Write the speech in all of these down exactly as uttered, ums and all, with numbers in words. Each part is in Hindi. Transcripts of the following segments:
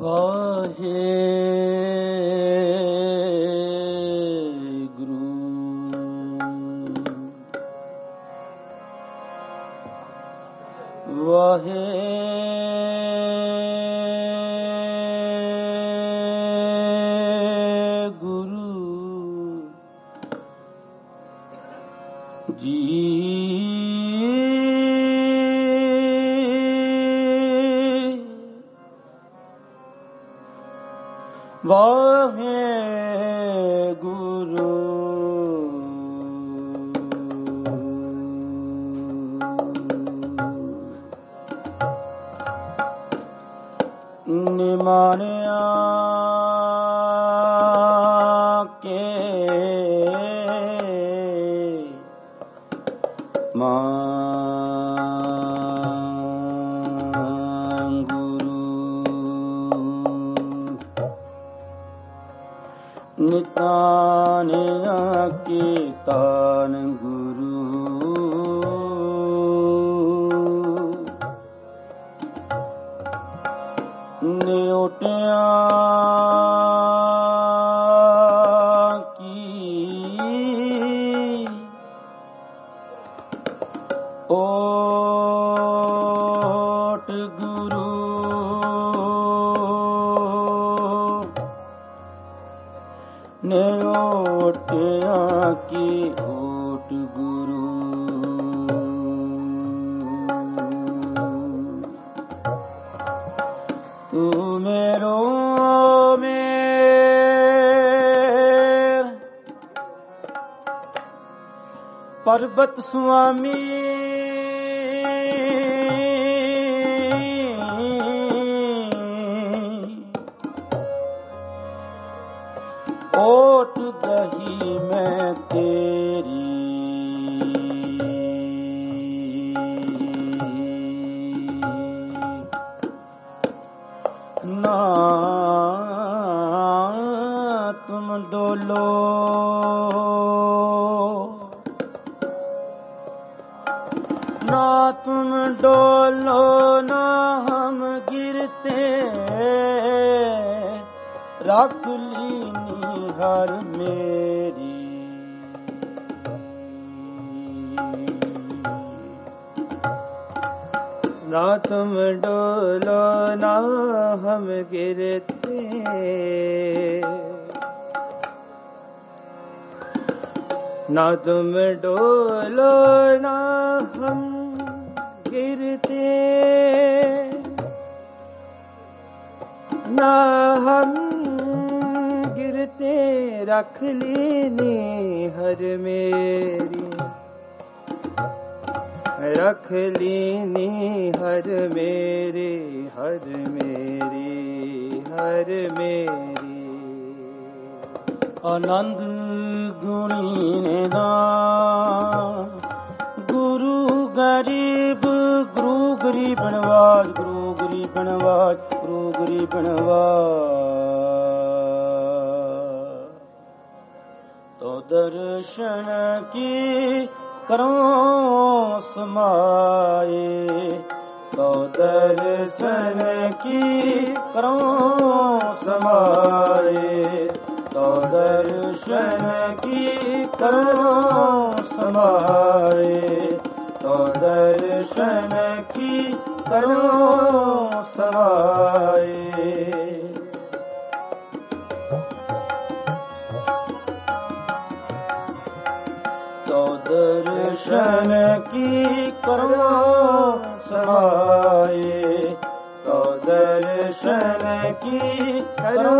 ਵਾਹਿਗੁਰੂ ਵਾਹਿਗੁਰੂ ਜੀ ਵਾਹਿਗੁਰੂ ਨਿਮਾਣਿਆ ਕੇ ਮਾਨ ਗੁਰੂ ਨਿਤਾਨਿਆ ਕੇ ਤਾਨ ਗੁਰੂ ਨਿਉਟਿਆ ਕੀ ਓਟ ਗੁਰੂ ਨਿਉਟਿਆ ਕੀ ਓਟ ਗੁਰੂ ਤੂੰ ਮੇਰੋ ਮੇਰ ਪਰਬਤ ਸੁਆਮੀ ਓਟ ਗਹੀ ਮੈਂ ਤੇਰੀ ਨਾ ਤੁਮ ਡੋਲੋ ना तुम डोलो ना हम गिरते रख लीनी हर मेरी ना तुम डोलो ना हम गिरते ना तुम डोलो ना हम गिरते ना हम गिरते रख लेनी हर मेरी रख लेनी हर मेरे हर मेरी हर मेरी आनंद गुणी ने दान गुरु गरीब गुरु गरीब नवाज गुरु गरीब नवाज गुरु गरीब नवाज तो दर्शन की करो समाए तो दर्शन की करो समाए तो दर्शन की करो समाए तो दर्शन की करो समाए तो दर्शन की करो समाए तो दर्शन की करो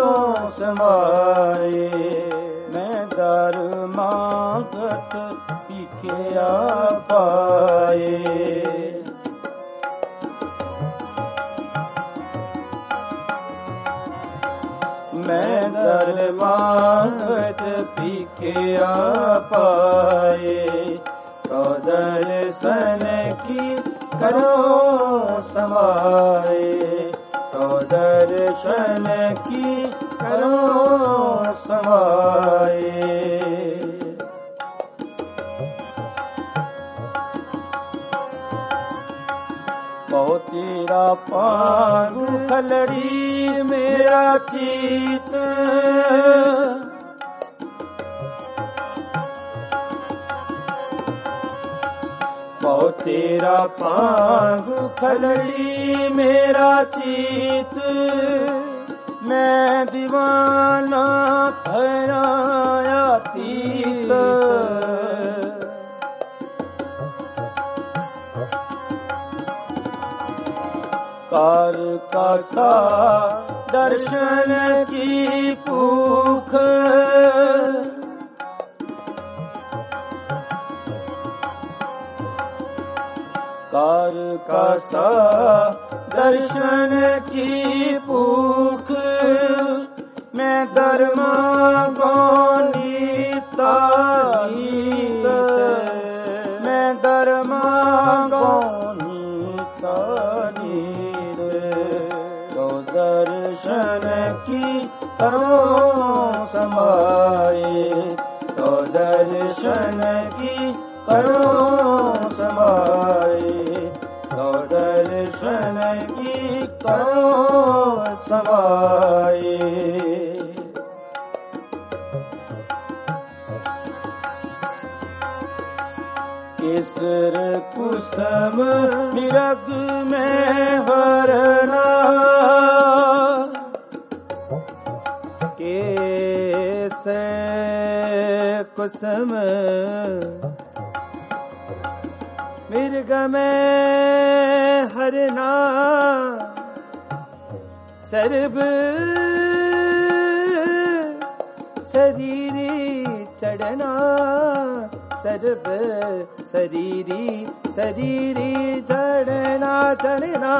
समाए मैं दर मांगत पीखिया पाए मैं दर मांगत पीखिया पाए तो दर्शन की करो समाए तो दर्शन की करो समाए बहु तेरा पांगु खलड़ी मेरा चीत, बहु तेरा पांगु खलड़ी मेरा चीत, मैं दीवाना भराया तीत। कार का सा दर्शन की भूख, कार का सा दर्शन की भूख, मैं धर्मा गौनीता गीत, मैं धर्मा गौनीता गीत। तो दर्शन की करो समाए, तो दर्शन की करो समाए, तो दर्शन की करो समाए। केसर कुसुम मिरग में वरना, केसर कुसुम मिर्ग में हरना, सर्ब शरीरी चढ़ना, सर्ब शरीरी शरीरी चढ़ना चढ़ना।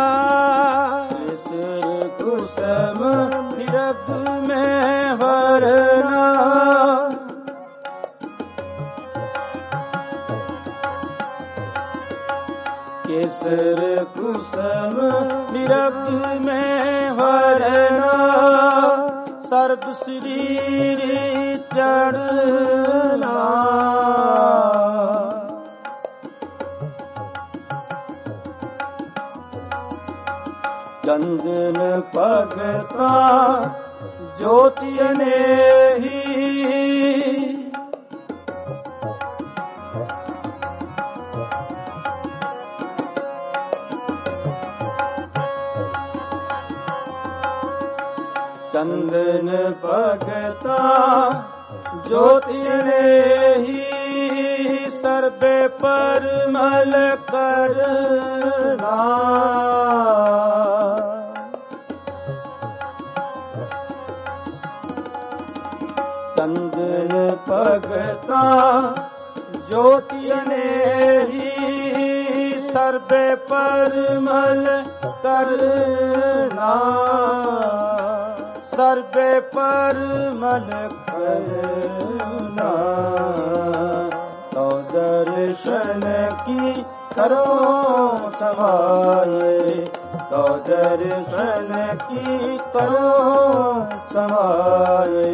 केसर कुसुम मिरग में वरना, केसर कुसुम मिरग में वरना, सर्ब शरीरी चढ़ना। चंदन पगता ज्योति ने ही, चंदन भगता ज्योति ने ही, सर्वे परमल करना। चंदन भगता ज्योति ने ही, सर्वे परमल करना, सर्वे परमल करना। तो दर्शन की करो समाए, तो दर्शन की करो समाए।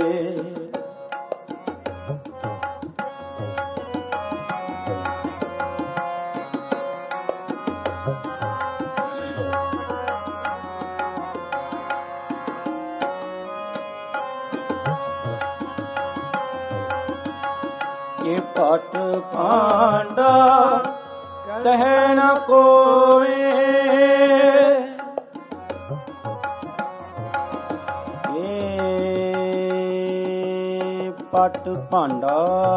ये पट पांडा कह न कोई, ये पट पांडा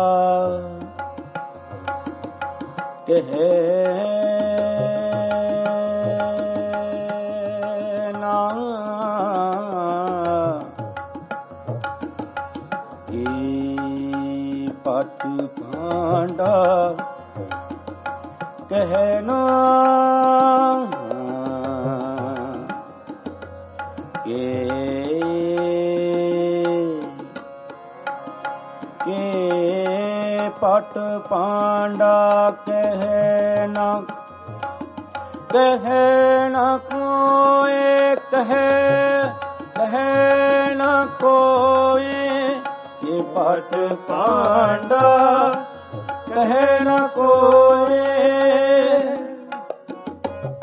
कह ना, पट पांडा कहना के के पट पांडा कहना, कहना कोई कहे कहना कोई, ये पट पांडा कहे न कोई।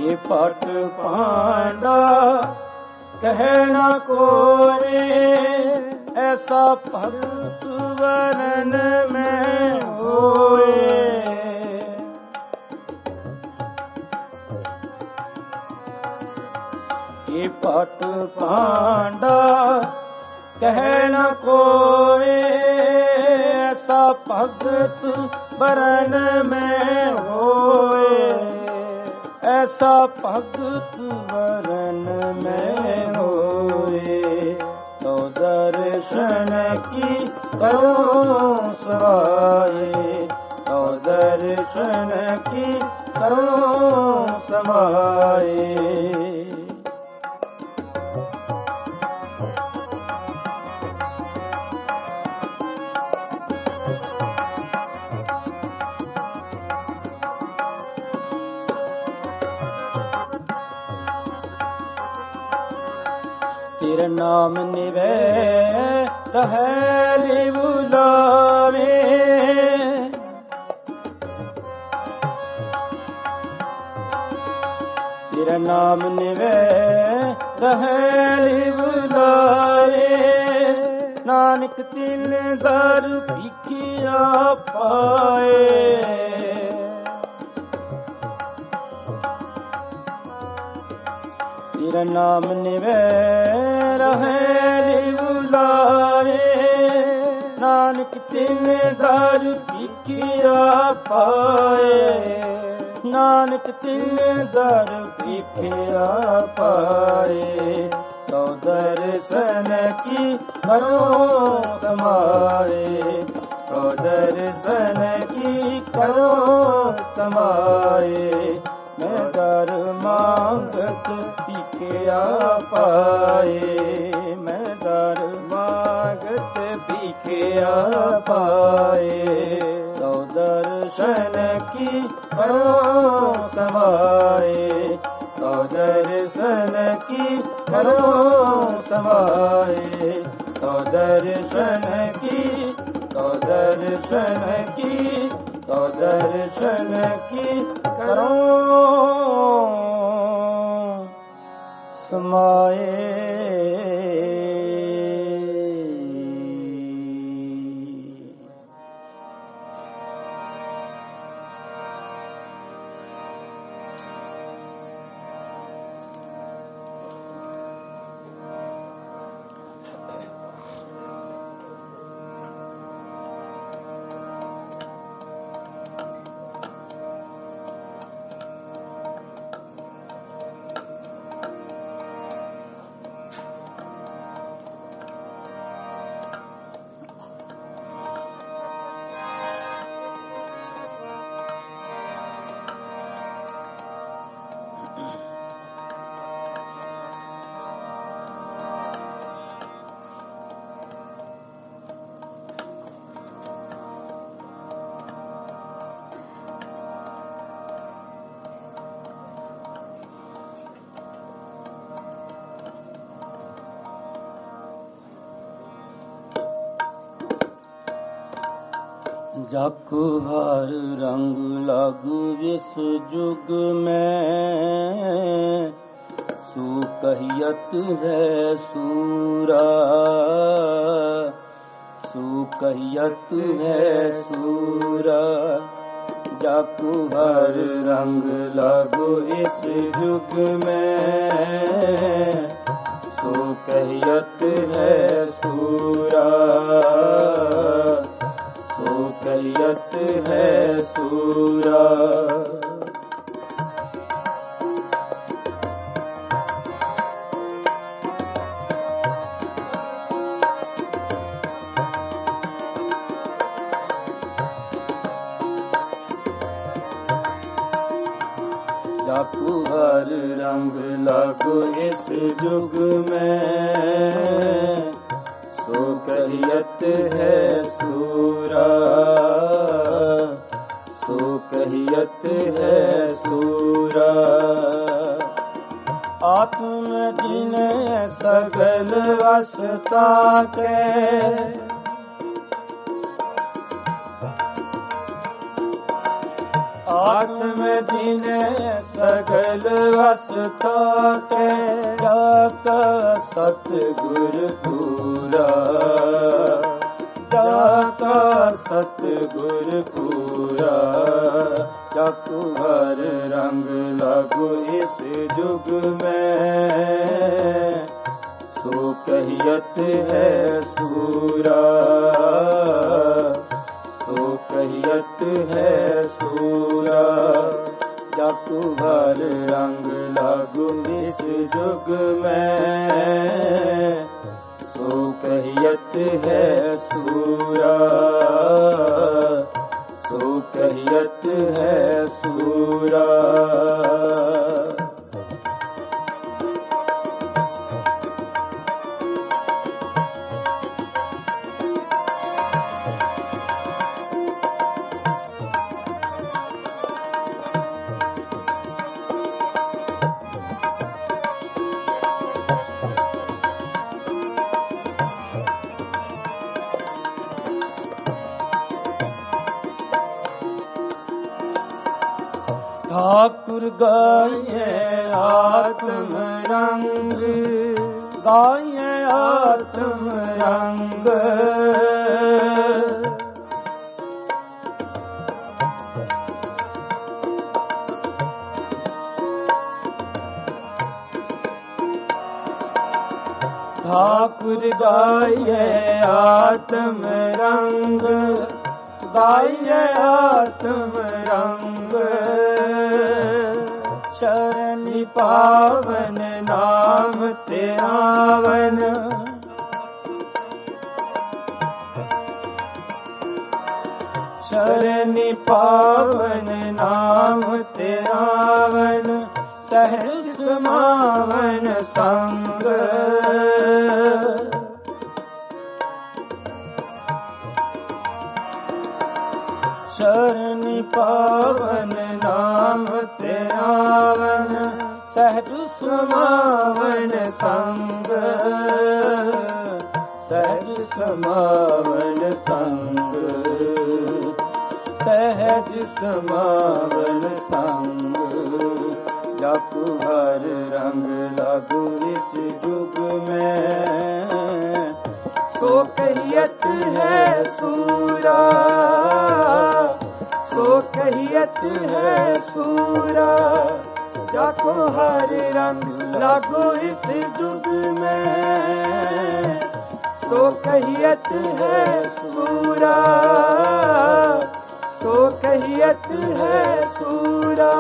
ये पट पांडा कह न कोई ऐसा भक्त वरन में होए। ये पट पांडा कह न कोई ऐसा भक्त वरन में होए। ऐसा भक्त वरन में होए तो दर्शन की करो समाए। तो दर्शन की करो समाए। तेरा नाम निवे रहली बुलावे। तेरा नाम निवे रहली बुलावे। नानक तिल दर भिखिया पाए। तेरा नाम निवे रहली बुलावे। नानक तिल दर भिखिया पाए। नानक तिल दर भिखिया पाए तो दर्शन की करो समाए। तो दर्शन की करो समाए। मैं दर मांगत भिखिया पाए। मैं दर मांगत भिखिया पाए तो दर्शन की करो समाए। तो दर्शन की करो समाए। तो दर्शन की तो दर्शन की तो दर्शन की करो समाए। जाकु हर रंग लागू इस जुग में। सुकहियत है सूरा सुकहियत है सूरा। जाकु हर रंग लागू इस जुग में। सुकहियत है सूरा सुकहियत है सूरा। जाकु हर रंग लागू इस जुग में। सुकहियत है सूरा सुकहियत है सूरा। आत्म जिन सगल वसता के। आत्म जिने सगल वसता के जाका सतगुर पूरा जाका सतगुर पूरा जाकु हर रंग लागू इस जुग में सो कहियत है सूरा सो कहियत है सूरा जाकु हर रंग लागू इस जुग में सो कहियत है सूरा सो कहियत है सूरा ठाकुर गाये आत्म रंग गाये आत्म रंग ठाकुर गाये आत्म रंग गाये आत्म रंग शरणि पावन नाम ते आवन शरणि पावन नाम ते आवन सहज समावन संग शरणि पावन नाम ते आवन सहज समावन संग सहज समावन संग सहज समावन संग जाकु हर रंग लागू इस जुग में सो कहियत है सूरा सो कहियत है सूरा जाको हर रंग लागू इस जुग में सो कहियत है सूरा सो कहियत है सूरा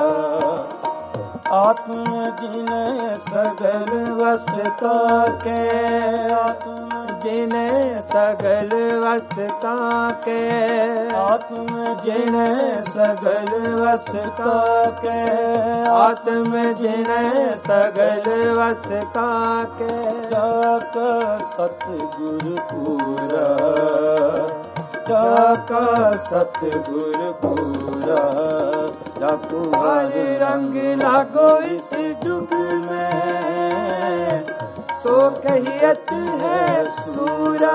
आत्म जिने सगल वसता के आत्म जिने सगल वसता के आत्म जिने सगल वसता के आत्म जिने सगल वसता के जाका सतगुर पूरा जाका सतगुर पूरा जाकु हर रंग लागो इस जुग में सो कहियत है सूरा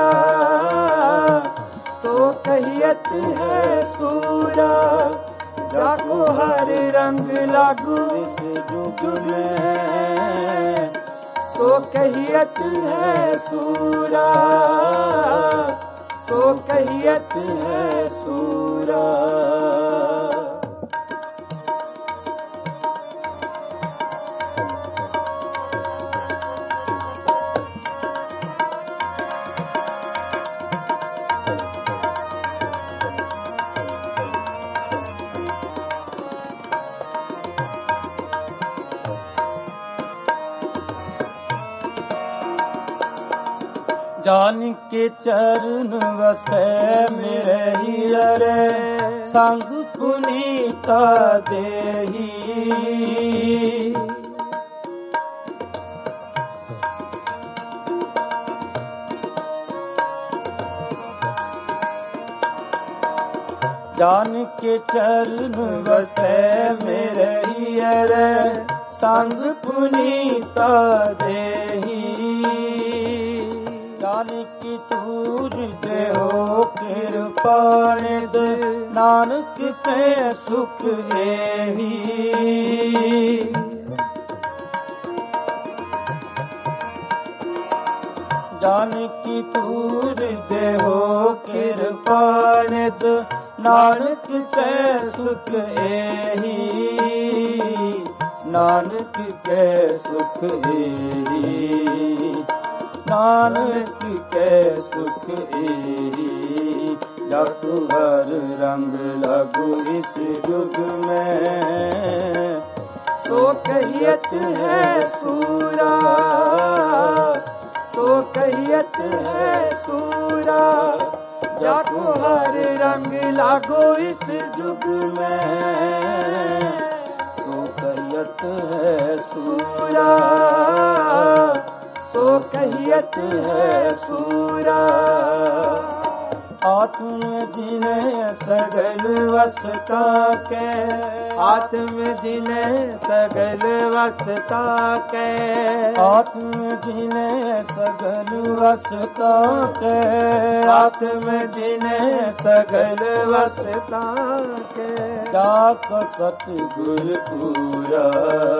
सो कहियत है सूरा जाकु हर रंग लागू इस जुग में सो कहियत है सूरा सो कहियत है सूरा जान के चरण वसे मेरे हियरे संग पुनीता देही जान के चरण वसे मेरे हियरे संग पुनीता देही जान की तूर देहो कृपा निध, नानक के सुख एही। जानकी तूर देहो कृपा निध, नानक के सुख एही। नानक के सुख एही, नानक के सुख एही। जातु हर रंग लगु इस युग में, सो कहियत है सूरा, सो कहियत है सूरा। जातु हर रंग लागो इस युग में, सो कहियत है सूरा, सो कहियत है सूरा। आत्म जिने सगल वसता के, आत्म जिने सगल वसता के, आत्म जिने सगल वसता के, आत्म जिने सगल वसता के। जाक सतगुर पूरा,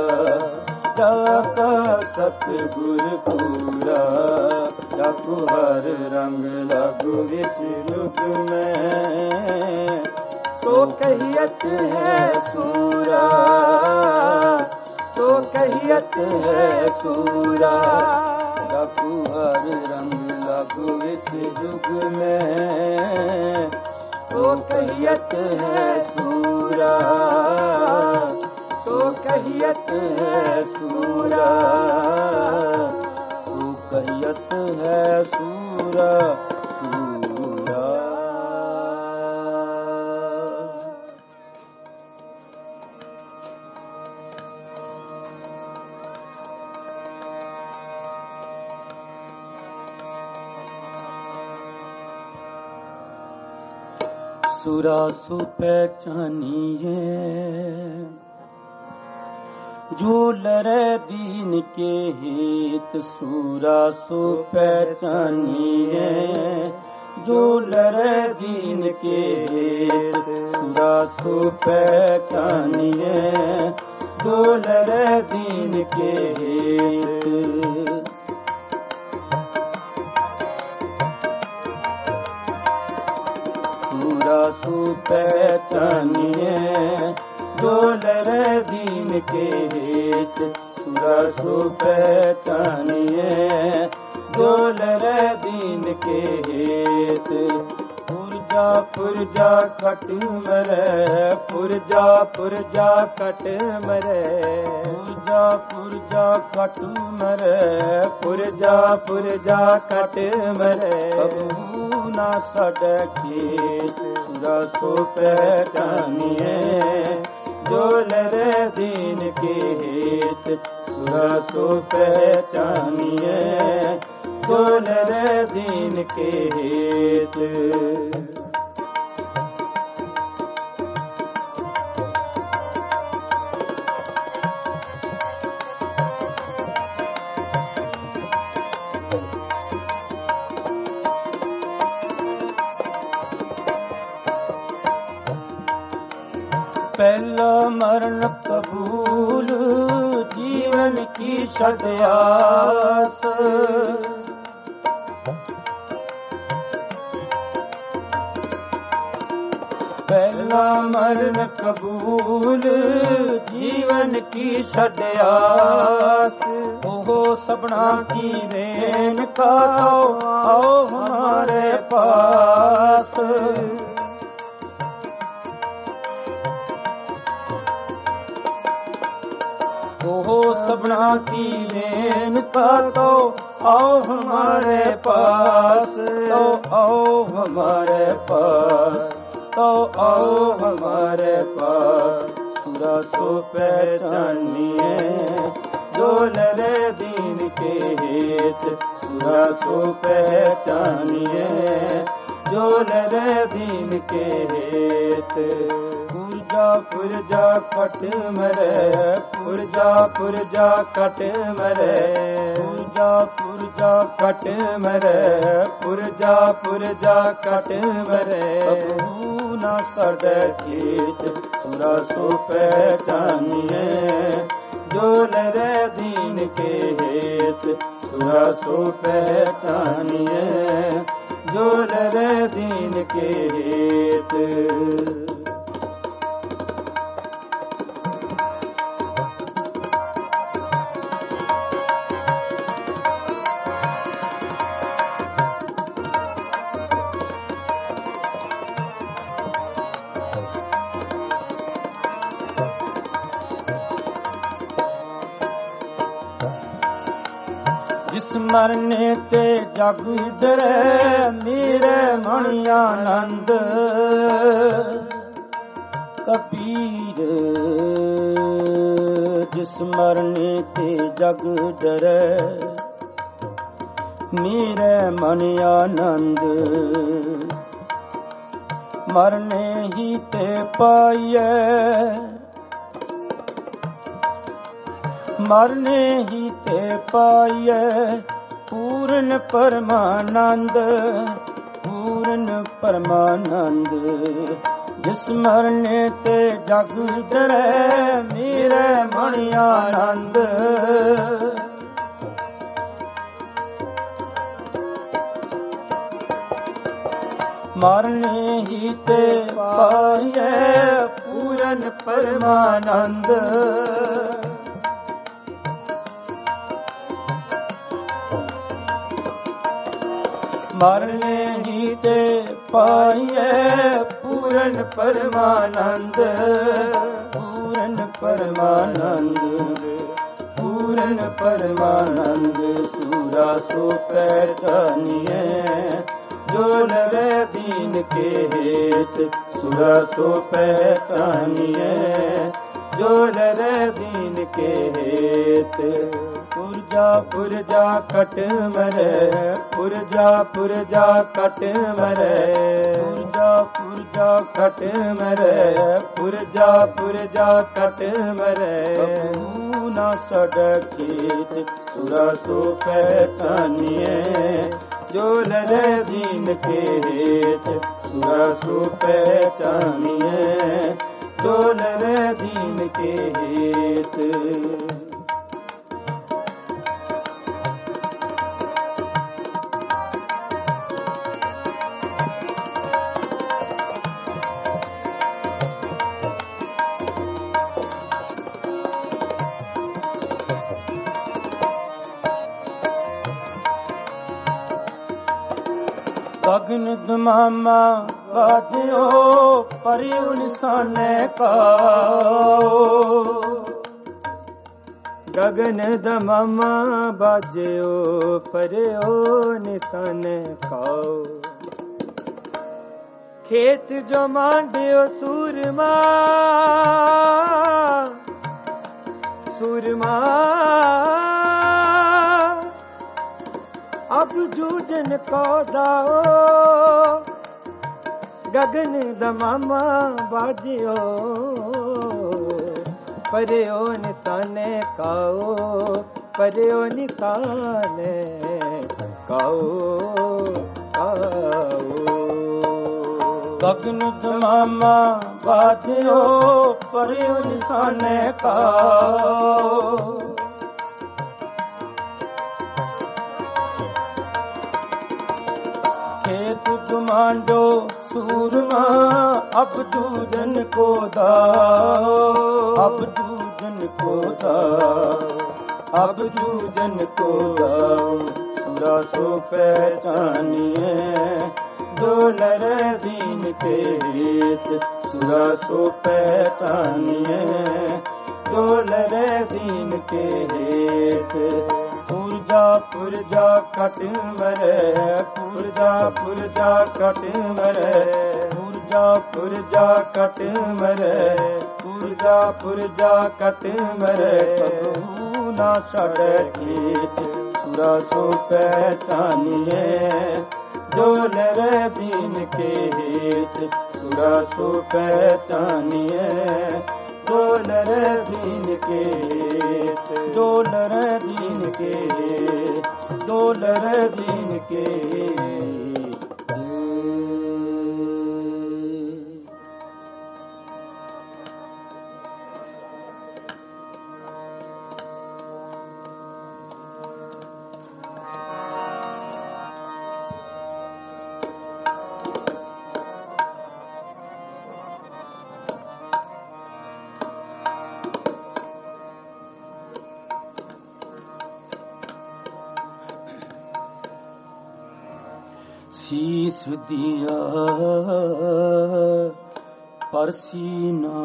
जाक सतगुर पूरा। जाकु हर रंग लागु इस युग में, सो कहियत है सूरा, सो कहियत है सूरा। जाकु हर रंग लागु इस युग में, सो कहियत है सूरा, सो कहियत है सूरा, सो कहियत है सूरा, सूरा। सुरा सु पहचानिए, जो लरे दीन के हित। सूरा सु पहचानिए, जो लरे दीन के हित। सूरा सु पहचानिए, जो लरे दीन के हित। सूरा सु पहचानिए, जो लरे दीन के हित। सूरा सु पहचानिए, जो लरे दीन के हित। पुरजा पुरजा कट मरे, पुरजा पुरजा कट मरे। पुरजा पुरजा कट मरे, पुरजा पुरजा कट मरे। कबू ना सड़के सूरा सु पहचानिए, जो लरे दीन के हित। सूरा सु पहचानिए, जो लरे दीन के हित। पहला मरण कबूल, जीवन की सदयास। पहला मरण कबूल, जीवन की सदयास। ओहो सबना की रेन का तो आओ हमारे पास। ओहो सबना की लेन का तो आओ हमारे पास। तो आओ हमारे पास, तो आओ हमारे पास। सूरा सु पहचानिए, जो लरे दीन के हित। सूरा सु पहचानिए, ਜੋ ਲਰੇ ਦੀਨ ਕੇ ਹੇਤ। ਪੁਰਜਾ ਪੁਰਜਾ ਕਟ ਮਰੈ, ਪੁਰਜਾ ਪੁਰਜਾ ਕਟ ਮਰੈ, ਪੁਰਜਾ ਪੁਰਜਾ ਕਟ ਮਰੈ, ਪੁਰਜਾ ਪੁਰਜਾ ਕਟ ਮਰੈ। ਕਬਹੂ ਨਾ ਸੜੈ ਖੇਤ, ਸੁਰਾ ਸੋ ਪਹਿਚਾਨੀਐ। ਜੋ ਲਰੇ ਦੀਨ ਕੇ ਹੇਤ, ਸੁਰਾ ਸੋ ਪਹਿਚਾਨੀਐ। ਜੋ ਲਰੇ ਦੀਨ ਕੇ ਹੇਤ। ਜਿਸ ਮਰਨੇ ਤੇ ਜਗ ਡਰੈ, ਮੇਰੇ ਮਣਿ ਆਨੰਦ। ਕਬੀਰ ਜਿਸ ਮਰਨੇ ਤੇ ਜਗ ਡਰੈ, ਮੇਰੇ ਮਣਿ ਆਨੰਦ। ਮਰਨੇ ਹੀ ਤੇ ਪਾਈਐ, ਮਰਨੇ ਹੀ ਤੇ ਪਾਈਐ ਪੂਰਨ ਪਰਮਾਨੰਦ। ਪੂਰਨ ਪਰਮਾਨੰਦ ਜਿਸ ਮਰਨੇ ਤੇ ਜਗ ਡਰੈ, ਮੇਰੇ ਮਣਿ ਆਨੰਦ। ਮਰਨੇ ਹੀ ਤੇ ਪਾਈਐ ਪੂਰਨ ਪਰਮਾਨੰਦ। ਮਰਨੇ ਹੀ ਤੇ ਪਾਈਐ ਪੂਰਨ ਪਰਮਾਨੰਦ। ਪੂਰਨ ਪਰਮਾਨੰਦ, ਪੂਰਨ ਪਰਮਾਨੰਦ। ਸੂਰਾ ਸੋ ਪਹਿਚਾਨੀਐ, ਜੋ ਲਰੇ ਦੀਨ ਕੇ ਹੇਤ। ਸੂਰਾ ਸੋ ਪਹਿਚਾਨੀਐ, ਜੋ ਲਰੇ ਦੀਨ ਕੇ ਹੇਤ। ਪੁਰਜਾ ਪੁਰਜਾ ਕਟ ਮਰੈ, ਪੁਰਜਾ ਪੁਰਜਾ ਕਟ ਮਰੈ, ਪੁਰਜਾ ਪੁਰਜਾ ਕਟ ਮਰੈ, ਪੁਰਜਾ ਪੁਰਜਾ ਕਟ ਮਰੈ। ਕਬਹੂ ਨਾ ਸੜੈ ਖੇਤ, ਸੁਰਾ ਸੋ ਪਹਿਚਾਨੀਐ। ਜੋ ਲਰੇ ਦੀਨ ਕੇ ਹੇਤ, ਸੁਰਾ ਸੋ ਪਹਿਚਾਨੀਐ। ਜੋ ਲਰੇ ਦੀਨ ਕੇ ਹੇਤ। ਗਗਨ ਦਮਾਮਾ ਬਾਜਿਓ, ਪਰਿਉ ਨਿਸ਼ਾਨੇ ਕਾਓ। ਗਗਨ ਦਮਾਮਾ ਬਾਜਿਓ, ਪਰਿਉ ਨਿਸ਼ਾਨੇ ਕਾਓ। ਖੇਤ ਜੋ ਮਾਂਡਿਓ ਸੂਰਮਾ, ਸੂਰਮਾ ਅਬ ਜੂਝਨ ਕੋ ਦਾਓ। ਗਗਨ ਦਮਾਮਾ ਬਾਜਿਓ, ਪਰਿਓ ਨਿਸ਼ਾਨੇ ਕਾਓ। ਪਰਿਓ ਨਿਸ਼ਾਨੇ ਕਾਓ ਕਾਓ। ਗਗਨ ਦਮਾਮਾ ਬਾਜਿਓ, ਪਰਿਓ ਨਿਸ਼ਾਨੇ ਕਾਓ। खेत तुमांडो सूरमा, अब दूजन को दाओ। अब दूजन को दाओ, अब दूजन को दाओ। सुरा सो पहचानिए, जो लरे दीन के हेत। सुरा सो पहचानिए, जो लरे दीन के हेत। पुरजा पुरजा कट मरे, पुरजा पुरजा कट मरे, पुरजा पुरजा कट मरे, पुरजा पुरजा कट मरे। कबहू ना सड़े खेत, सुरा सो पहचानिए, जो नर दीन के हित सुरा सो पहचानिए। जो नर दीन के हित, जो नर दीन के हित, जो नर दीन के हित। शीस दिया पर सीना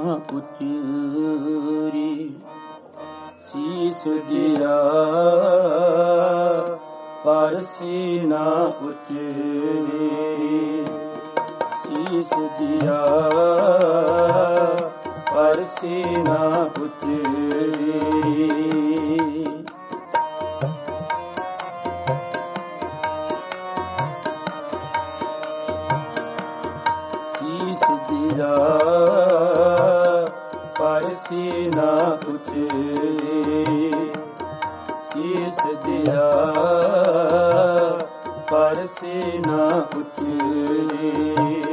उचरी, शीस दिया पर सीना उचरी, शीस दिया पर सीना उचरी। शीस दिया पर सीना उचरी, शीस दिया पर सीना उचरी।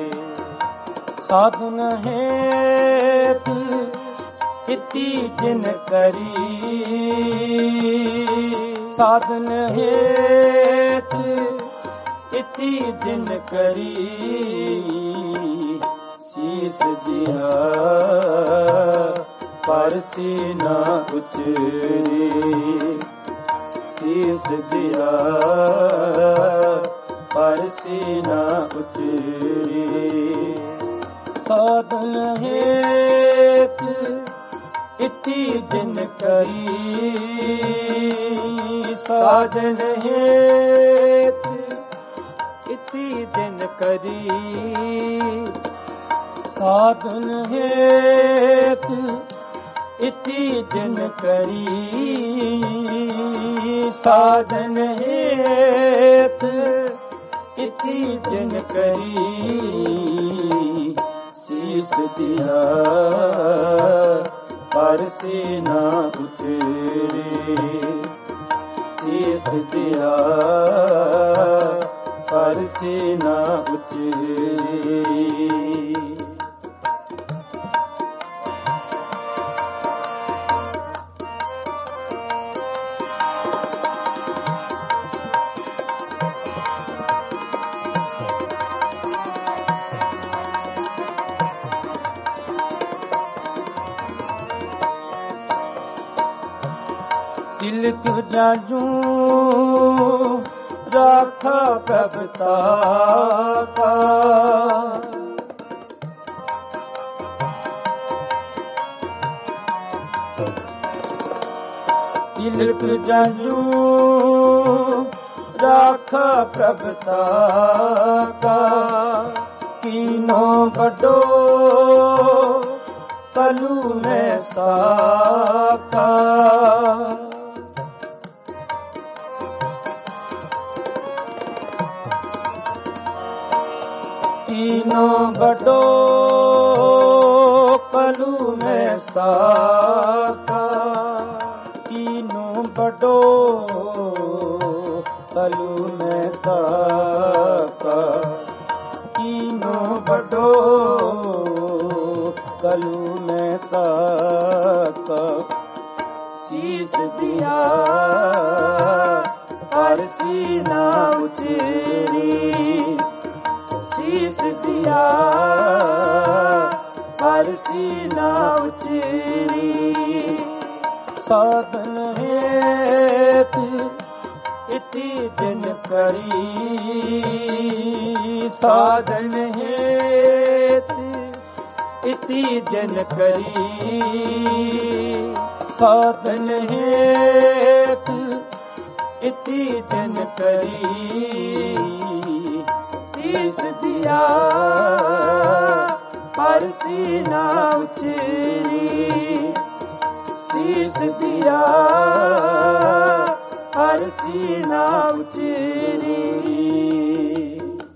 साधन हेत इति जिन करी, साधन हेत इति जिन करी। शीस दिया पर सीना उचरी, शीस दिया पर सीना उचरी। साधन हेत इति जिन करी, साधन हेत इति जिन करी। साधन हेत इति जिन करी, साधन हेत इति जिन करी। शीस दिया पर सीना उचरी, शीस दिया पर सीना उचरी। तिलक जाजू राखा प्रभुता का, तिलक जाजू राखा प्रभुता का। कीनो बड़ो कलू में साका, तीनों बड़ो कलू में साका, तीनों बड़ो कलू में साका, तीनों बड़ो कलू में साका। शीस दिया पर सीना उचरी, शीस दिया पर सीना उचरी। साधन हेत इति जिन करी, साधन हेत इति जिन करी। साधन हेत इति जिन करी। शीस दिया पर सीना उचरी, शीस दिया पर सीना उचरी।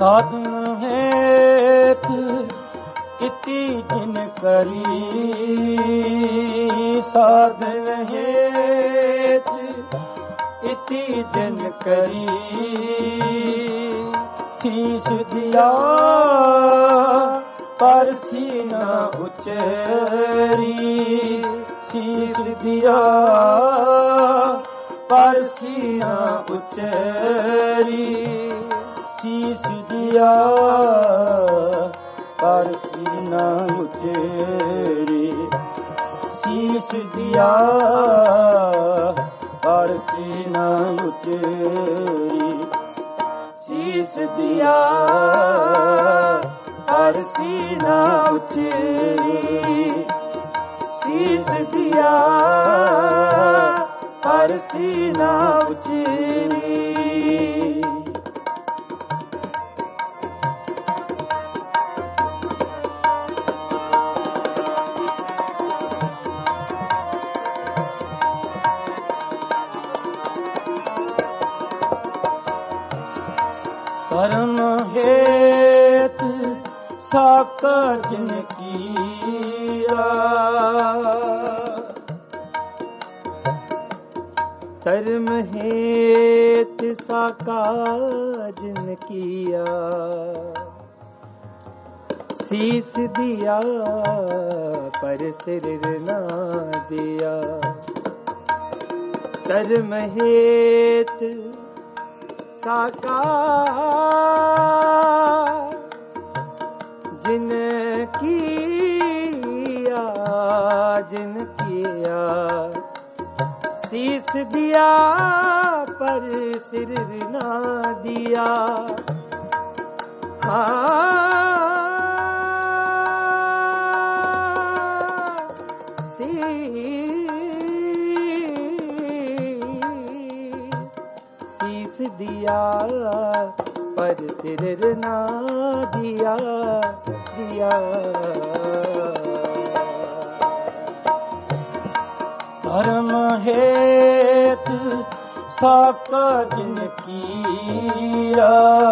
साधन हेत इति जिन करी, साधन हेत इति जिन करी, शीश दिया पर सीना उचरी, शीश दिया पर सीना उचरी, शीश दिया पर सीना उचरी, शीश दिया पर सीना उचरी, शीश दिया पर सीना उचरी, शीश दिया पर सीना उचरी। कर्म हेत साका जिन किया, कर्म हेत साका जिन किया, शीश दिया पर सिर न दिया, कर्म हेत साका जिन किया, जिन किया, शीश दिया पर सिर न दिया, शीश दिया पर सिर न दिया, दिया। धर्म हेत साका जिन किया,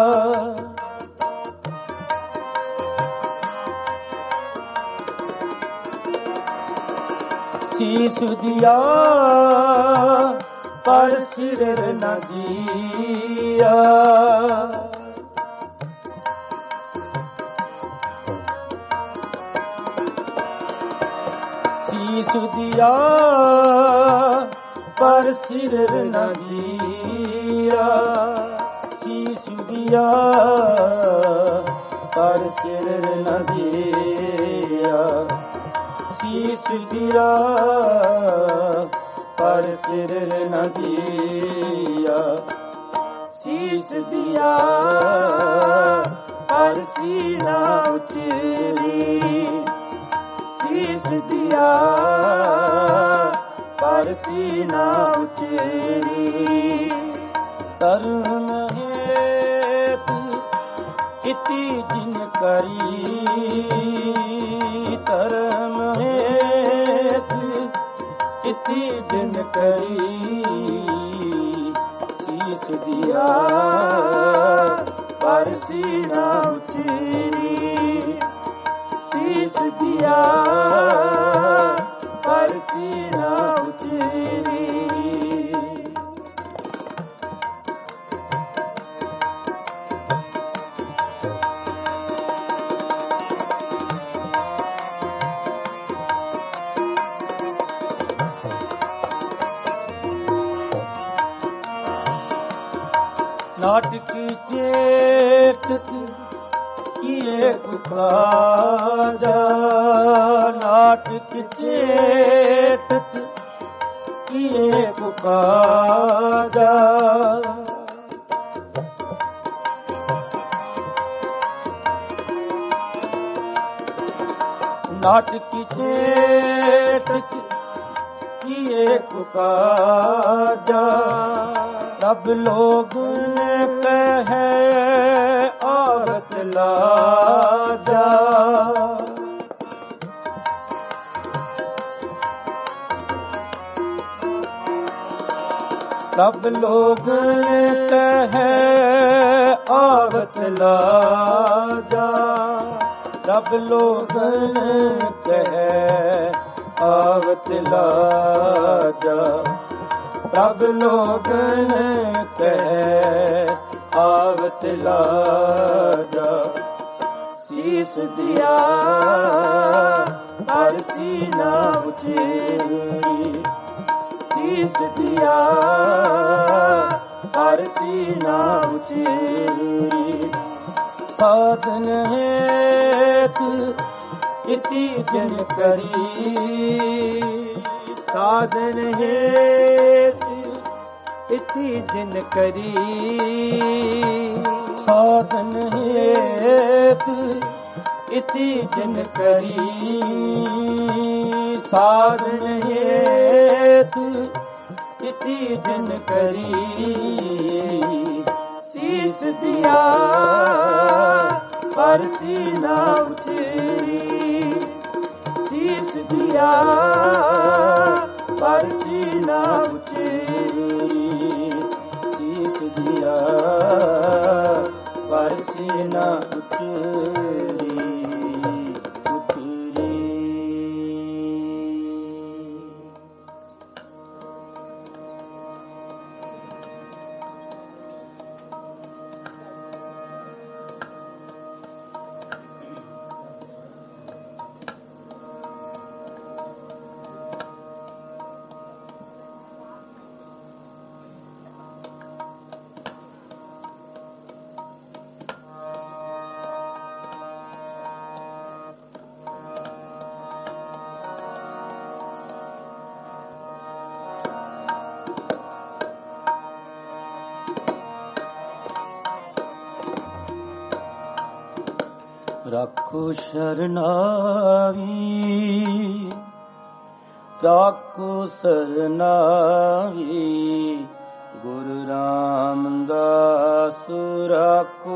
शीश दिया पर सिर न दिया, शीश दिया पर सिर न दिया, शीश दिया पर सिर न दिया, शीश दिया पर सिर न दिया, शीश दिया पर सीना उचरी, शीश दिया पर सीना उचरी। तरुण हेत इति जिन करी, तरुण हेत इति जिन करी, शीश दिया पर सीना उचरी, शीश दिया पर सीना उचरी। नाटक चेत किए कुकाजा, नाटक चेत किए कुकाजा, नाटक चेत किए कुकाजा, सब लोग ने कहे औरत लाजा, सब लोग कहे आवत लाजा, सब लोग कहे आवत लाजा, सब लोग कहे आवत लाजा। शीस दिया पर सीना उचेरी, शीस दिया पर सीना उचेरी। साधन हेत इति जिन करी, साधन हेत इति जिन करी, साधन हेत इति जिन करी, साधन हेत इति जिन करी। शीस दिया पर सीना उचेरी, शीस दिया पर सीना उचेरी, शीस दिया पर सीना उचेरी उचेरी। राखो शरनाई, राखो शरनाई, गुरु रामदास राखो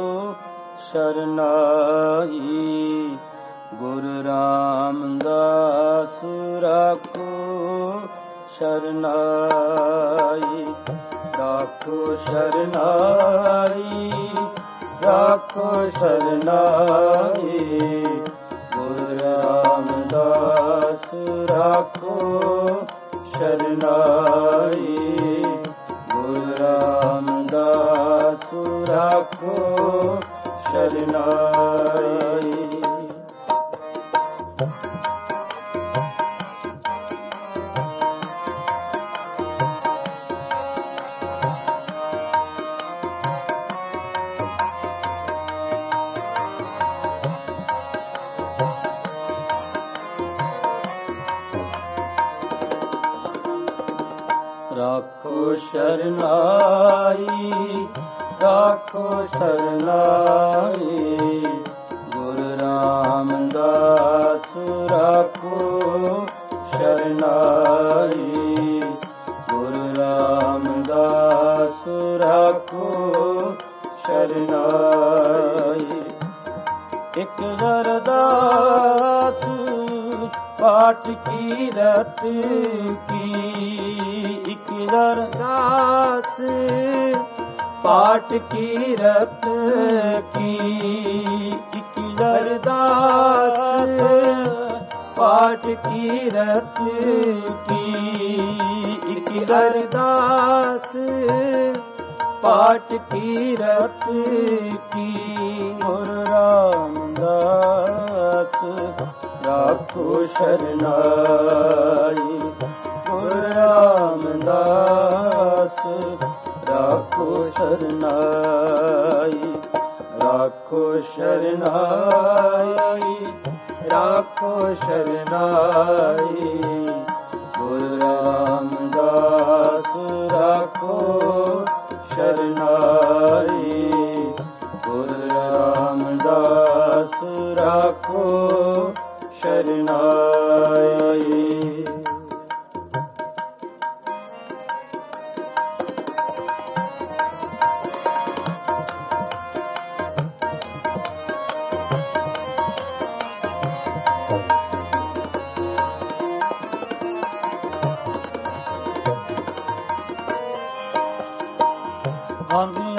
शरनाई, गुरु रामदास राखो शरनाई। राखो शरनाई, राखो शरनाई, गुरु रामदास राखो शरनाई, गुरु रामदास राखो शरनाई। राखो शरनाई, राखो शरनाई, गुरु रामदास राखो शरनाई, गुरु रामदास राखो शरनाई। एक अरदास पाठ की रत की, एक अरदास पाठ की रत की, एक अरदास पाठ की रत की, एक अरदास पाठ की रत की। गुरु रामदास राखो शरनाई, गुरु रामदास राखो शरनाई, राखो शरनाई, राखो शरनाई, गुरु रामदास राखो शरनाई, गुरु रामदास राखो शरनाई।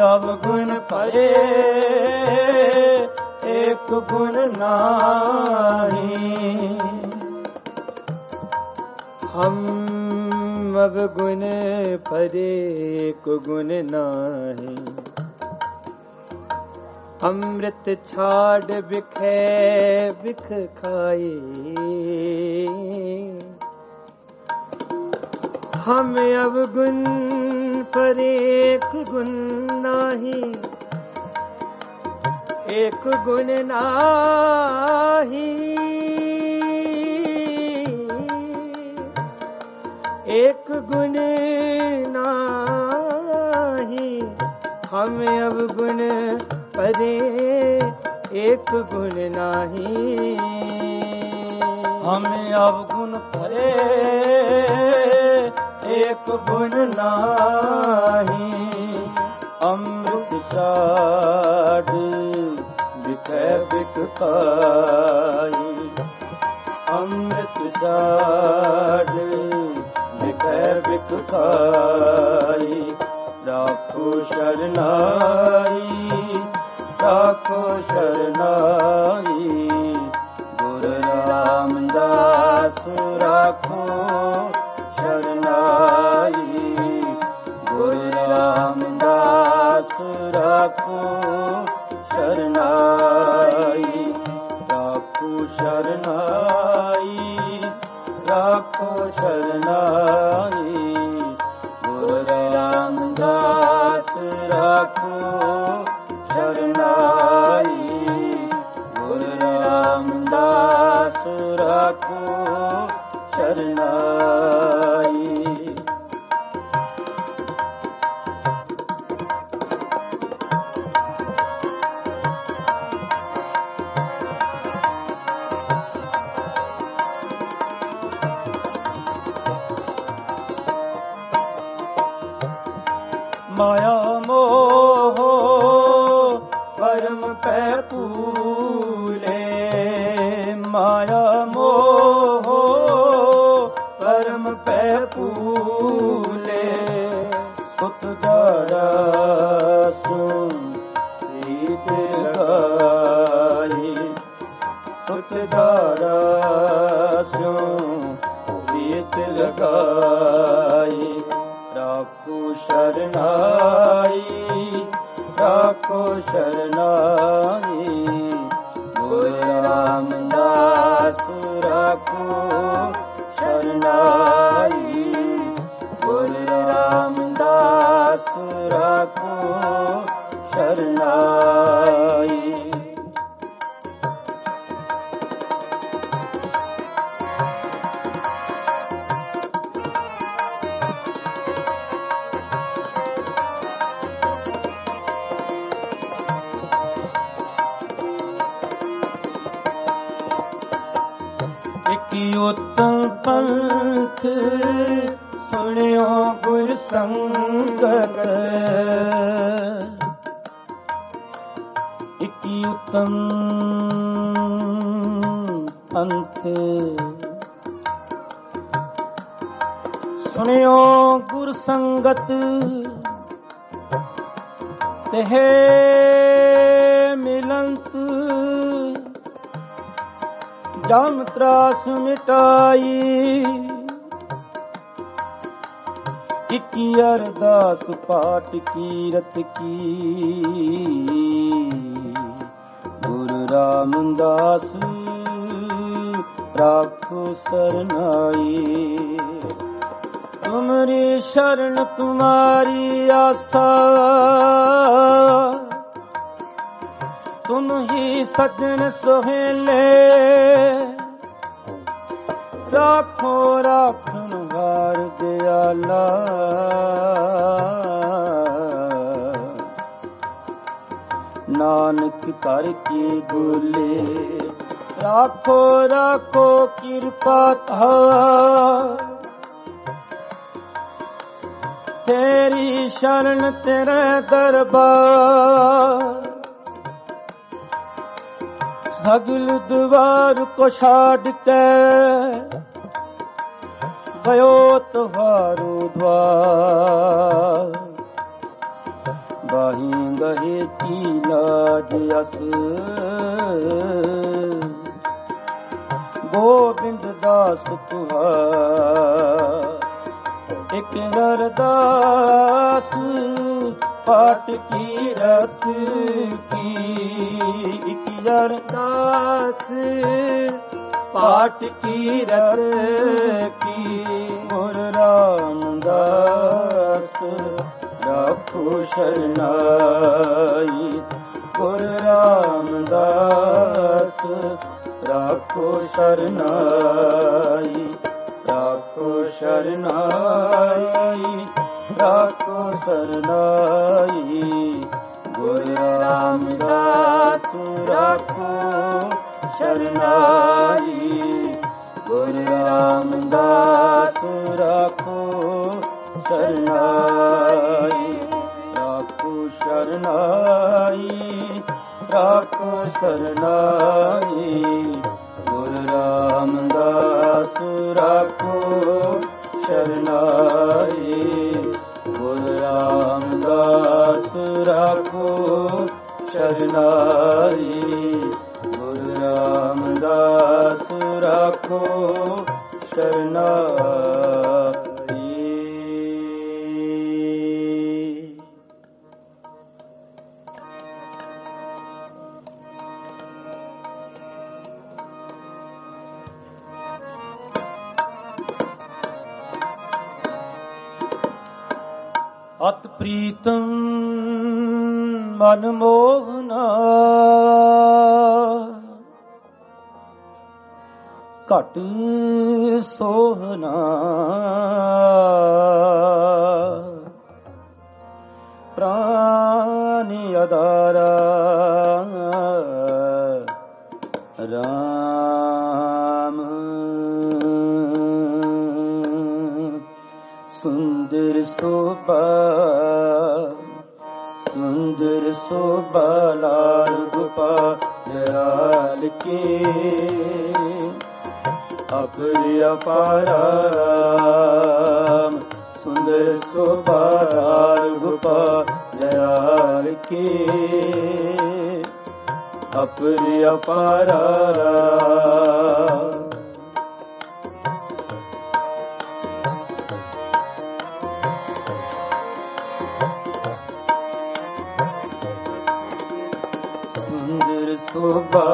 अवगुण परे एक गुण नाही। हम अवगुण परे एक गुण नाही। अमृत छाड़ बिखे बिख खाए। हम अवगुण पर एक गुण नाही। एक गुण नाही। एक गुण नाही। हम अवगुण परे एक गुण नाही। हम अवगुण परे एक गुण नाही। अमृत छाड़ बिखे बिख खाई। अमृत छाड़ बिखे बिख खाई। राखो शरनाई राखो शरनाई। गुरु रामदास राखो शरनाई। गुरु रामदास राखो शरनाई। राखो शरनाई राखो शरनाई। गुरु रामदास राखो शरनाई। गुरु रामदास राखो शरनाई। माया मोह परम पै पूले। माया मोह परम पै पूले। सुत दारा सुन प्रीत लगाई। सुत दारा सुन प्रीत लगाई। राखो शरनाई राखो शरनाई। गुरु रामदास राखो शरनाई। गुरु रामदास राखो शरनाई। उत्तम पंथ सुनियो गुर संगत। इकी उत्तम पंथ सुनियो गुर संगत। तेहे मिलंत जम त्रास मिटाई। इकी अरदास पाठ कीरत की। गुरु रामदास राखो सरनाई। तुमरी शरण तुम्हारी आशा। तुम ही सजन सोहेले। राखो राखन हार दयाला। नानक कर के बोले। राखो राखो कृपा था। तेरी शरण तेरे दरबार। सगल द्वार को छाड़ के गयो तुम्हारो द्वार। बाहीं गहे की लाज अस गोबिंद दास तुहार एक नरदास पाट की रथ की एक नरदास पाट की रथ की गुरु रामदास राखो शरणाई गुरु रामदास राखो शरणाई राखो शरणाई राखो शरणाई गुरु रामदास राखो शरणाई गुरु रामदास राखो शरणाई राखो शरणाई राखो शरणाई गुरु रामदास राखो शरणाई गुरु रामदास राखो शरणाई गुरु रामदास राखो शरणाई। अत प्रीतम मन मोहना घट सोहना प्राणी अदारा राम सुंदर शोभा सुंदर शोभा लाल गोपाल के अपरि अपारा राम सुंदर शोभा लाल गोपाल के अपरि अपारा राम शोभा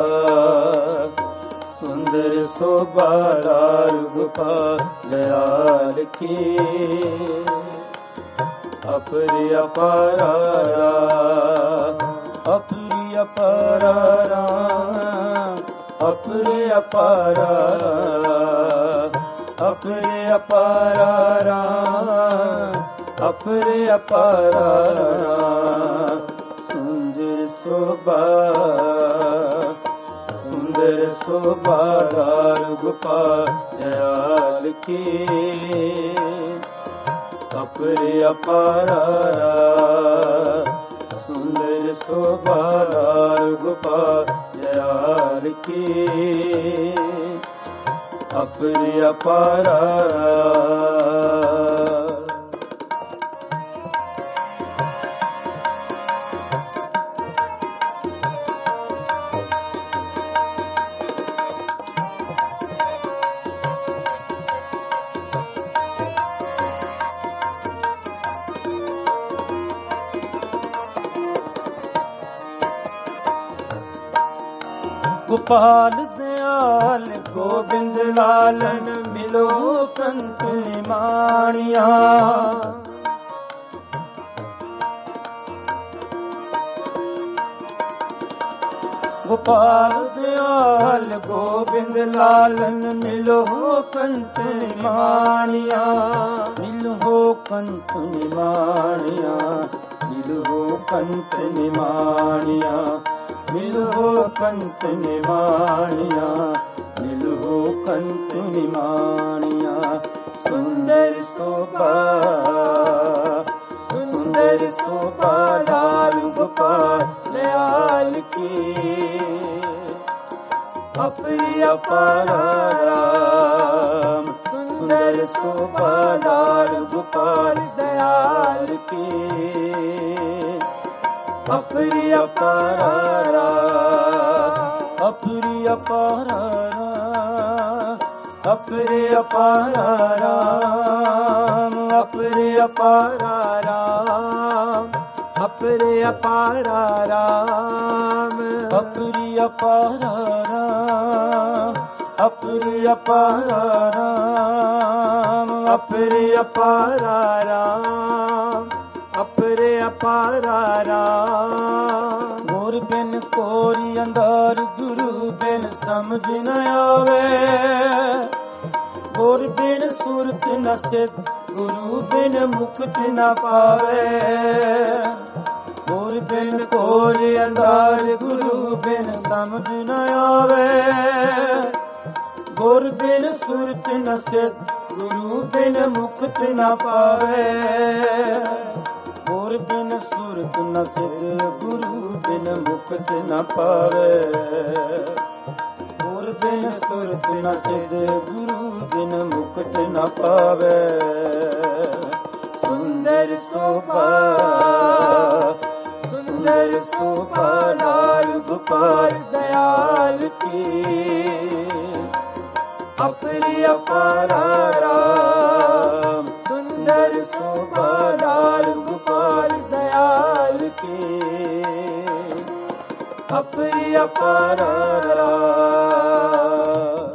सुंदर शोभा लाल गोपाल की अपरि अपारा अपरि अपारा अपरि अपारा अपरि अपारा अपरि अपारा सुंदर शोभा सुंदर शोभा लाल गोपाल की अपरि अपारा सुंदर शोभा लाल गोपाल की अपरि अपारा गोपाल दयाल गोविंद लालन मिलो कंत निमाणिया गोपाल दयाल गोविंद लालन मिलो कंत निमाणिया मिलो कंत निमाणिया मिलो कंत निमाणिया मिलो कंत निमाणिया मिलो कंत निमाणिया सुंदर शोभा सुंदर शोभा लाल गोपाल की अपरि अपारा राम सुंदर शोभा लाल गोपाल दयाल की अपरि अपारा अपरि अपारा अपरि अपारा अपरि अपारा अपरि अपारा राम अपरि अपारा अपरि अपारा अपरि अपारा राम अपरि अपारा राम गुर बिन कोरी अंधार गुरु बिन समझ न आवे गुर बिन सुरत न सिद्ध गुरु बिन मुक्त न पावे गुर बिन कोरी अंधार गुरु बिन समझ न आवे गुर बिन सुरत न सिद्ध गुरु बिन मुक्त न पावे गुर बिन सुरत न सिद्ध गुरु बिन मुक्त न पावे गुर बिन सुरत न सिद्ध गुरु बिन मुक्त न पावे सुंदर शोभा सुंदर शोभा लाल गोपाल दयाल की अपरि अपारा राम सुंदर शोभा लाल गोपाल दयाल की अपरि अपारा राम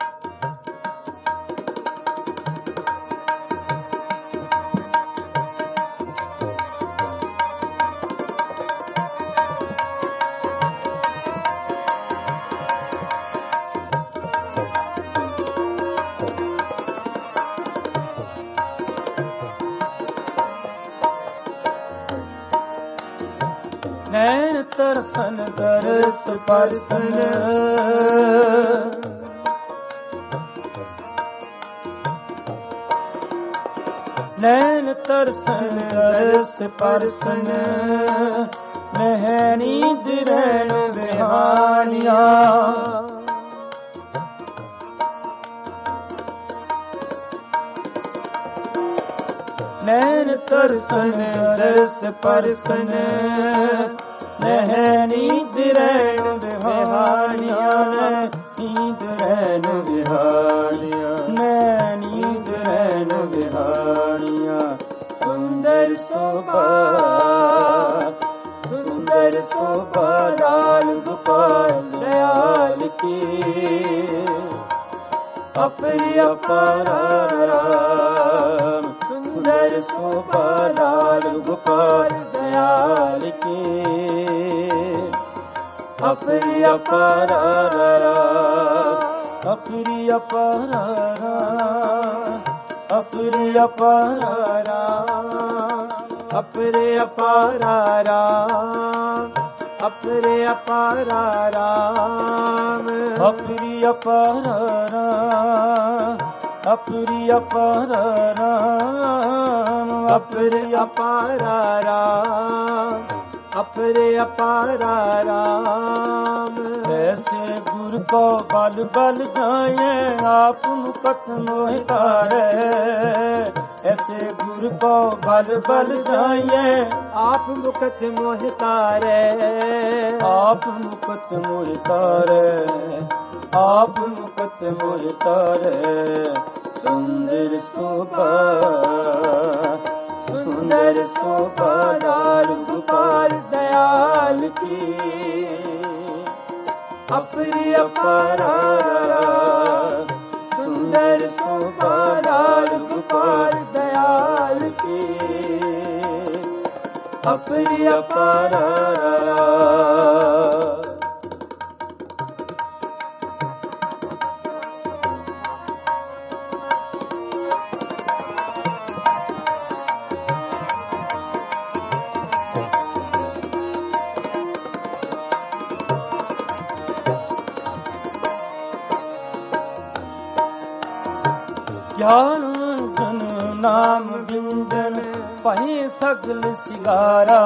नैन तरसन दरस परसन नैन तरसन दरस परसन नहनी दिरैन बिहानिया नैन तरसन दरस परसन नहनी दिरैन बिहानिया नींद रैन बिहानिया नींद रैन बिहानिया सुंदर शोभा सुंदर शोभा लाल गोपाल दयाल की अपरि अपारा राम सुंदर शोभा लाल गोपाल दयाल की अपरि अपारा अपरि अपारा अपरि अपारा अपरि अपारा अपरि अपारा राम अपरि अपारा अपरि अपारा अपरि अपारा राम अपरि अपारा राम ऐसे गुर को बल बल गाये आप मुकत मोह तारे ऐसे गुर को बल बल गाये आप मुकत मोह तारे आप मुकत मोह तारे आप मुकत मोह तारे सुंदर शोभा सुंदर शोभा लाल गोपाल दयाल की अपरि अपारा सुंदर शोभा लाल गोपाल दयाल की अपरि अपारा ज्ञान जन नाम बिंदन पहे सगल सिगारा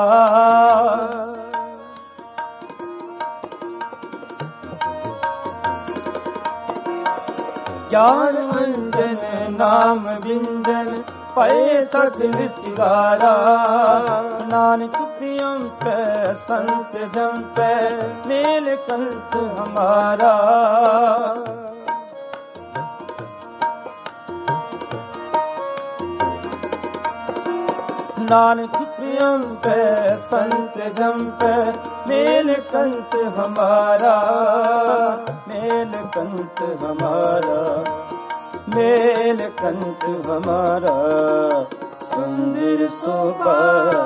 ज्ञान मंजन नाम बिंदन पहे सगल सिगारा नानक प्रियम पे संत जंपे नीलकंठ हमारा। नानक प्रियंपे संत जंपे नीलकंठ हमारा, नीलकंठ हमारा, नीलकंठ हमारा। सुंदर शोभा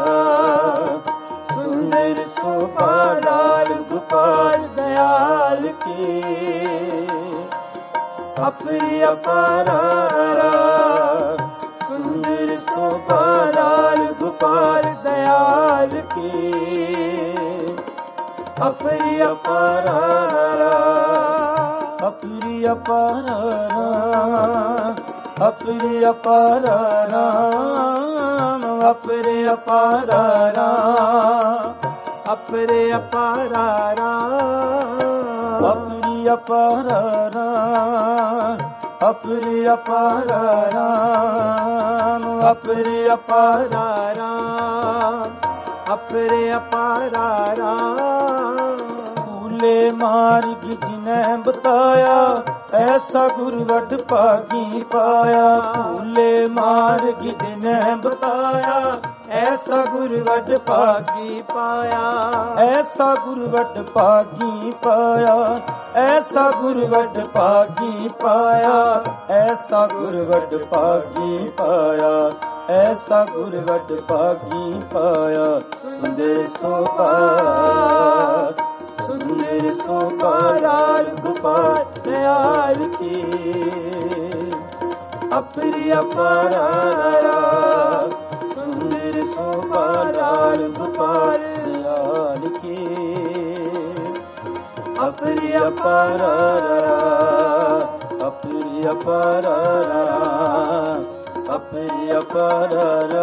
सुंदर शोभा लाल गोपाल दयाल की, अपनी अपारा। सुंदर शोभा लाल गोपाल दयाल की, अपनी अपारा, अपनी अपारा, अपनी अपारा राम, अपने अपारा राम, अपरे अपारा राम, अपनी अपारा राम, अपनी अपारा राम, अपनी अपारा राम, अपरे अपारा राम। भूले मार्ग जिन्हें बताया, ऐसा गुरु वड भागी पाया। भूले मार्ग जिन्हें बताया, ऐसा गुरु वड भागी पाया। ऐसा गुरु वड भागी पाया, ऐसा गुरु वड भागी पाया। ऐसा गुरु वड भागी पाया, ऐसा गुरु वड भागी पाया। सुंदर शोभा सुंदर शोभा लाल गोपाल दयाल की, अपनी अपारा। सुंदर शोभा लाल गोपाल दयाल की, अपनी अपारा, अपनी अपारा, अपनी अपारा।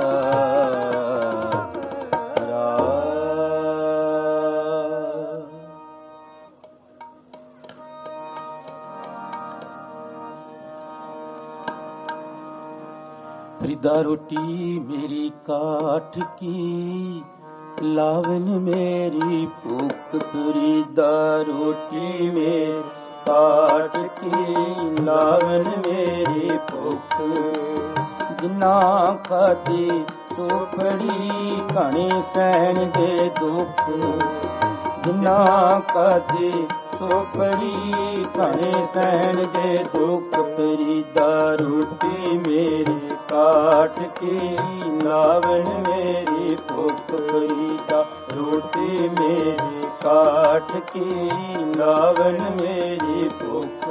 फरीदा रोटी मेरी काठ की, लावन मेरी भूख। फरीदा रोटी मेरी काठ की, लावन मेरी भूख। जिन्ना खाधी चोपड़ी घने सहन दे दुख। जिन्ना खाधी चोपड़ी घने सहन दे दुख। फरीदा रोटी मेरी काठ की, लावन मेरी भूख। फरीदा रोटी मेरी काठ की, लावन मेरी भूख।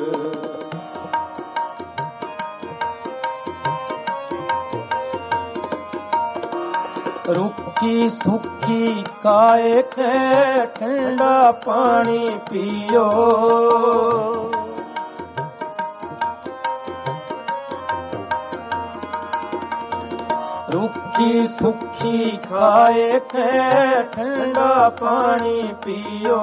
रुखी सुखी खाए खे ठंडा पानी पियो। रुखी सुखी खाए खे ठंडा पानी पियो।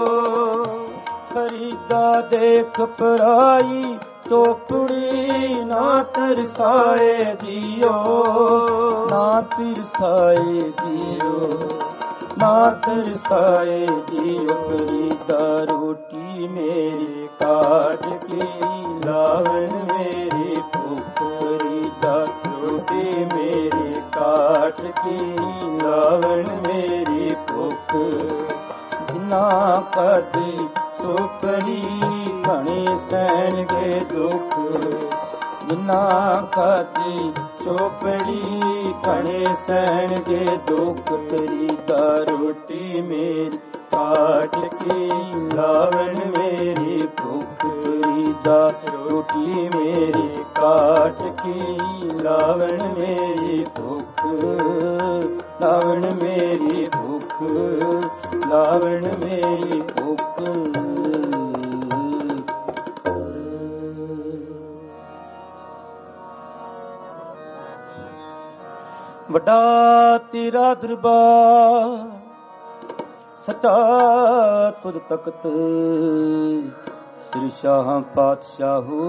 फरीदा देख पराई चोपड़ी ना तरसाए दियो। ना तरसाए दियो, ना तरसाए दियो। फरीदा रोटी मेरी काट की, लावन मेरी भूख। फरीदा रोटी मेरी काट की, लावन मेरी भूख। जिन्ना खाधी चोपड़ी घने सहन दे दुख। जिन्ना खाधी चोपड़ी घने सहन दे दुख। फरीदा रोटी मेरी काट की, लावन मेरी भूख। फरीदा रोटी मेरी काट की, लावन मेरी भूख। लावन मेरी भूख, लावन मेरी भूख। ਵੱਡਾ ਤੇਰਾ ਦਰਬਾਰ ਸੱਚਾ ਤੁਧ ਤਖਤ। ਸ੍ਰੀ ਸ਼ਾਹ ਪਾਤਸ਼ਾਹੂ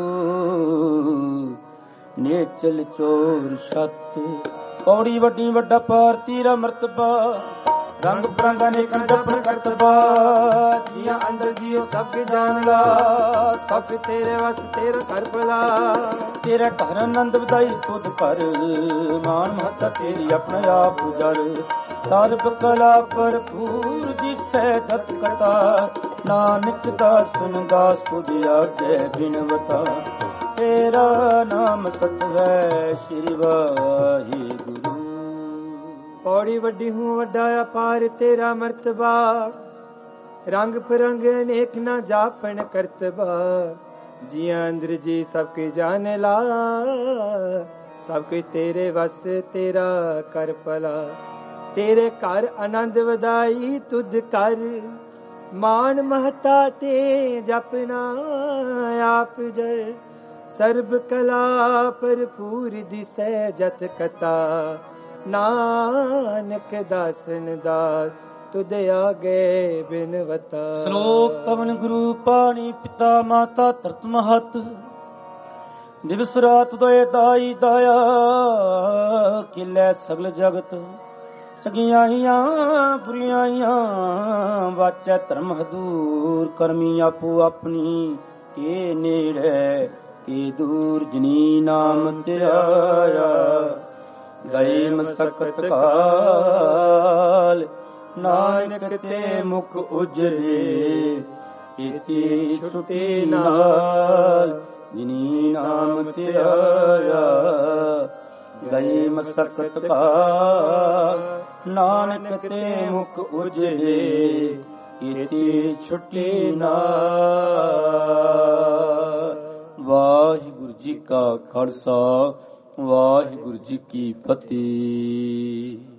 ਨੇਚਲ ਚੋਰ ਛੱਤ। ਪੌੜੀ ਵੱਡੀ ਵੱਡਾ ਪਾਰ ਤੇਰਾ ਮਰਤਬਾ। ਰੰਗ ਬਰੰਗ ਅਨੇਕਨ ਜਪਨ ਕਰਤਬਾ ਜੀਆਂ ਅੰਦਰ ਜੀਓ ਸਭ ਕੇ ਜਾਣ ਲਾ ਸਭ ਤੇਰੇ ਵਸ ਤੇਰਾ ਕਰ ਭਲਾ ਤੇਰਾ ਘਰ ਆਨੰਦ ਵਧਾਈ ਤੁਧ ਕਰ ਮਾਨ ਮਹੱਤਾ ਤੇਰੀ ਆਪਣਾ ਆਪ ਉਜਰ ਸਰਬ ਕਲਾ ਭਰਪੂਰ ਦਿਸੈ ਜਤ ਕਟਾ ਨਾਨਕ ਦਾਸਨ ਦਾਸ ਤੁਧ ਆਗੇ ਬਿਨਵਤਾ ਤੇਰਾ ਨਾਮ ਸਤ ਹੈ ਸ਼੍ਰੀ ਵਾਹਿਗੁਰੂ। ਪੌੜੀ ਵੱਡੀ ਹੂੰ ਵੱਡਾ ਅਪਾਰ ਤੇਰਾ ਮਰਤਬਾ ਰੰਗ ਫਰੰਗ ਅਨੇਕ ਨਾ ਜਾਪਣ ਕਰਤਬਾ ਜੀਆਂ ਅੰਦਰ ਜੀ ਸਭ ਕੇ ਜਾਣ ਲਾ ਸਭ ਕੇ ਤੇਰੇ ਵਸ ਤੇਰਾ ਕਰ ਭਲਾ ਤੇਰੇ ਘਰ ਆਨੰਦ ਵਧਾਈ ਤੁਧ ਕਰ ਮਾਨ ਮਹਤਾ ਤੇ ਜਪਨਾ ਆਪ ਜਰ ਸਰਬ ਕਲਾ ਭਰਪੂਰ ਦਿਸੈ ਜਤ ਕਤਾ ਨਾਨਕ ਦਾਸਨ ਦਾਸ ਤੁਧ ਆਗੇ ਬਿਨਵਤਾ। ਸ਼ਲੋਕ ਪਵਨ ਗੁਰੂ ਪਾਣੀ ਪਿਤਾ ਮਾਤਾ ਧਰਤ ਮਹਤ ਦਿਵਸ ਰਾਤ ਦੋਏ ਦਾਈ ਦਾਇਆ ਕਿਲੇ ਸਗਲ ਜਗਤ ਸਗਿਆਈਆਂ ਬੁਰੀਆਈਆਂ ਵਾਚੈ ਧਰਮ ਹਦੂਰ ਕਰਮੀ ਆਪੋ ਆਪਣੀ ਇਹ ਨੇੜੇ ਇਹ ਦੂਰ ਜਨੀ ਨਾਮ ਧਿਆਇਆ ਗਏ ਮਸਕਤ ਕਾਲ ਨਾਨਕ ਤੇ ਮੁਖ ਉਜਰੇ ਇਤੀ ਛੁਟੀ ਨਾਲ ਜਿਨੀ ਨਾਮ ਧਿਆਇਆ ਗਏ ਮਸਕਤ ਕਾਲ ਨਾਨਕ ਤੇ ਮੁਖ ਉਜਰੇ ਇਤੀ ਛੁਟੀ ਨਾਲ। ਵਾਹਿਗੁਰੂ ਜੀ ਕਾ ਖਾਲਸਾ ਵਾਹਿਗੁਰੂ ਜੀ ਕੀ ਫਤਿਹ।